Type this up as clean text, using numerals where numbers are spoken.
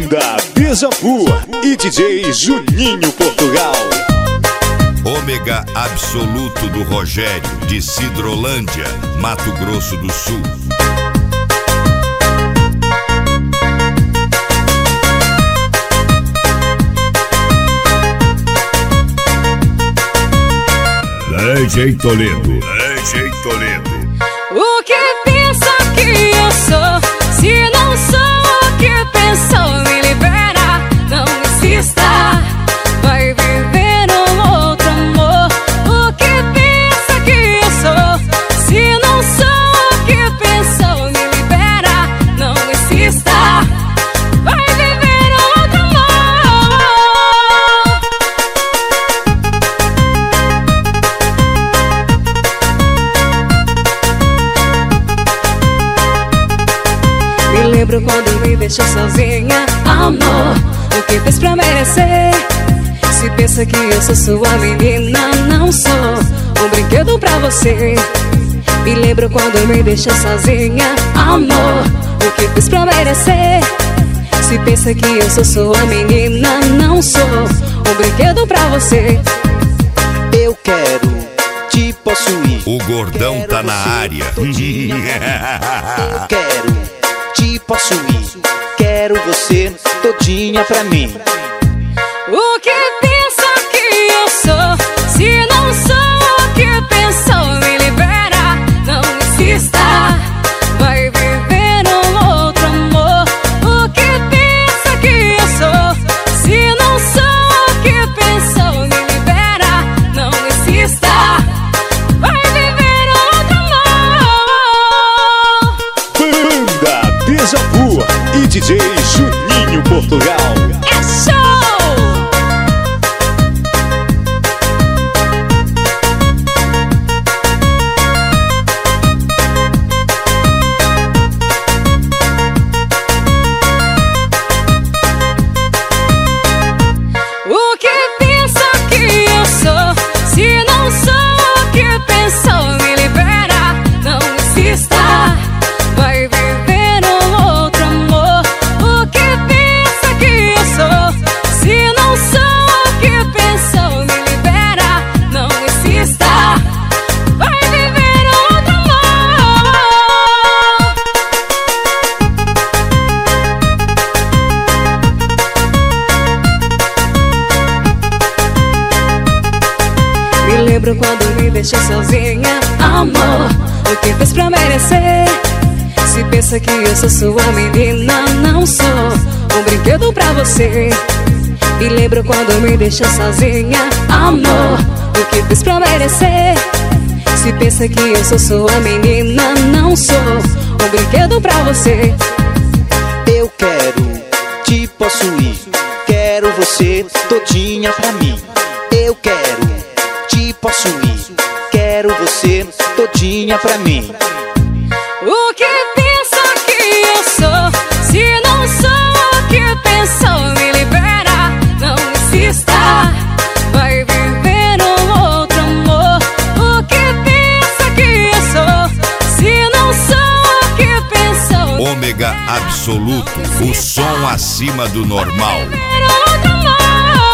Banda Beija-Flor e DJ Juninho Portugal. Ômega absoluto do Rogério, de Sidrolândia, Mato Grosso do Sul. DJ Toledo. O que pensa que eu sou? Se não sou o que pensou, me libera, não insista. Vai viver um outro amor. O que pensa que eu sou? Se não sou o que pensou, me libera, não insista. Vai viver outro amor. Me lembro quando me deixou sozinha, amor. O que fez pra merecer? Se pensa que eu sou sua menina, não sou um brinquedo pra você. Me lembro quando me deixou sozinha, amor. O que fez pra merecer? Se pensa que eu sou sua menina, não sou um brinquedo pra você. Eu quero te possuir. O gordão tá na área. Eu quero te possuir. Quero você todinha pra mim. O que pensa que eu sou? Se não sou o que pensou, me libera, não insista. Vai viver um outro amor. O que pensa que eu sou? Se não sou o que pensou, me libera, não insista. Vai viver outro amor. Banda Beija-Flor e DJ Juninho Portugal. É show! O que pensa que eu sou? Se não sou o que pensou, me libera, não insista. Vai viver um outro amor. O que pensa que eu sou? Se não sou o que pensou, me libera, não insista. Vai viver outro amor. Me lembro quando me deixou sozinha, amor. O que fez pra merecer? Se pensa que eu sou sua menina, não sou um brinquedo pra você. Me lembro quando me deixou sozinha, amor. O que fez pra merecer? Se pensa que eu sou sua menina, não sou um brinquedo pra você. Eu quero te possuir. Quero você todinha pra mim. Eu quero te possuir. Quero você todinha pra mim. O que pensa que eu sou? Se não sou o que pensou, me libera, não insista. Vai viver um outro amor. O que pensa que eu sou? Se não sou o que pensou, Ômega absoluto, o som acima do normal. vai viver outro amor.